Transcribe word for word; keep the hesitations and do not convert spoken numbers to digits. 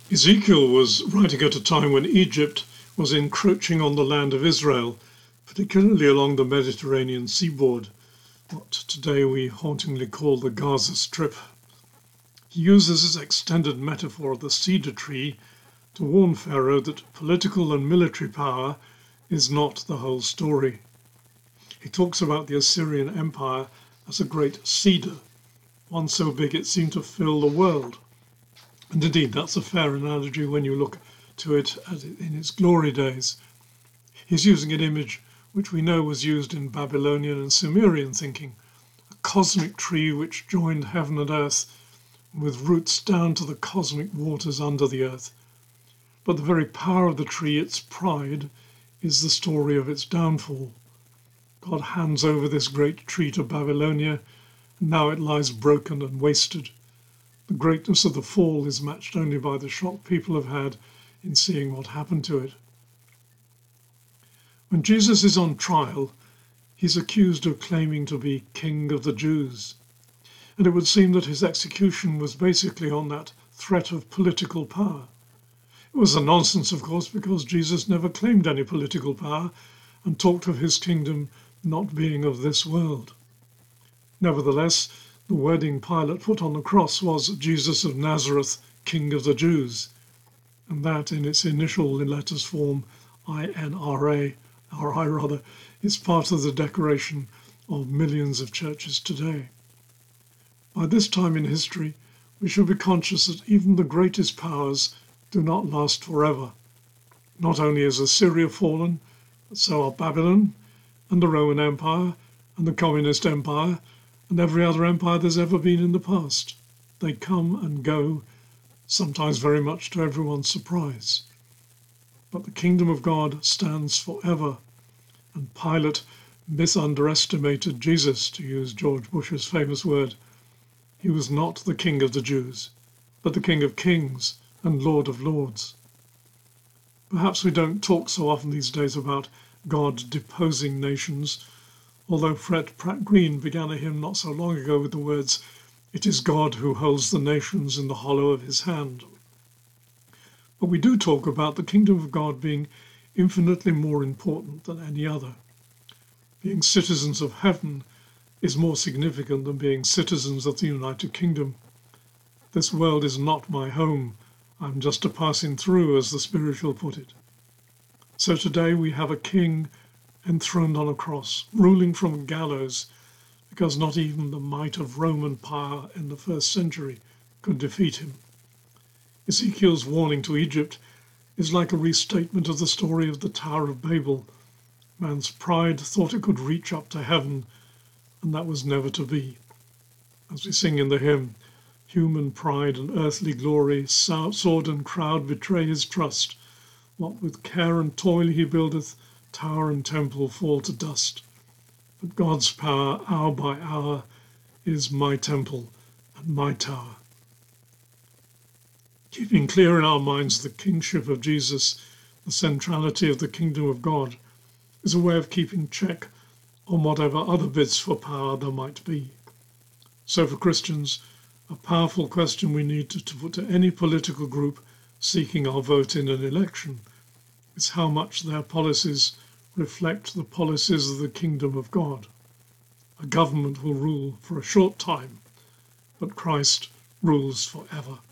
Ezekiel was writing at a time when Egypt was encroaching on the land of Israel, particularly along the Mediterranean seaboard, what today we hauntingly call the Gaza Strip. He uses this extended metaphor of the cedar tree to warn Pharaoh that political and military power is not the whole story. He talks about the Assyrian Empire as a great cedar, one so big it seemed to fill the world. And indeed, that's a fair analogy when you look to it in its glory days. He's using an image which we know was used in Babylonian and Sumerian thinking, a cosmic tree which joined heaven and earth with roots down to the cosmic waters under the earth. But the very power of the tree, its pride, is the story of its downfall. God hands over this great tree to Babylonia, and now it lies broken and wasted. The greatness of the fall is matched only by the shock people have had in seeing what happened to it. When Jesus is on trial, he's accused of claiming to be King of the Jews. And it would seem that his execution was basically on that threat of political power. It was a nonsense, of course, because Jesus never claimed any political power and talked of his kingdom not being of this world. Nevertheless, the wording Pilate put on the cross was Jesus of Nazareth, King of the Jews, and that in its initial letters form, I N R A, or I rather, is part of the decoration of millions of churches today. By this time in history, we should be conscious that even the greatest powers do not last forever. Not only is Assyria fallen, but so are Babylon, and the Roman Empire, and the Communist Empire, and every other empire there's ever been in the past. They come and go, sometimes very much to everyone's surprise. But the kingdom of God stands forever, and Pilate misunderestimated Jesus, to use George Bush's famous word. He was not the King of the Jews, but the King of Kings and Lord of Lords. Perhaps we don't talk so often these days about God deposing nations, although Fred Pratt Green began a hymn not so long ago with the words, "It is God who holds the nations in the hollow of his hand." But we do talk about the kingdom of God being infinitely more important than any other. Being citizens of heaven is more significant than being citizens of the United Kingdom. This world is not my home. I'm just a passing through, as the spiritual put it. So today we have a king enthroned on a cross, ruling from a gallows, because not even the might of Roman power in the first century could defeat him. Ezekiel's warning to Egypt is like a restatement of the story of the Tower of Babel. Man's pride thought it could reach up to heaven, and that was never to be. As we sing in the hymn, human pride and earthly glory, sword and crowd betray his trust. What with care and toil he buildeth, tower and temple fall to dust. But God's power, hour by hour, is my temple and my tower. Keeping clear in our minds the kingship of Jesus, the centrality of the kingdom of God, is a way of keeping check on whatever other bids for power there might be. So for Christians, a powerful question we need to, to put to any political group seeking our vote in an election is how much their policies reflect the policies of the kingdom of God. A government will rule for a short time, but Christ rules forever.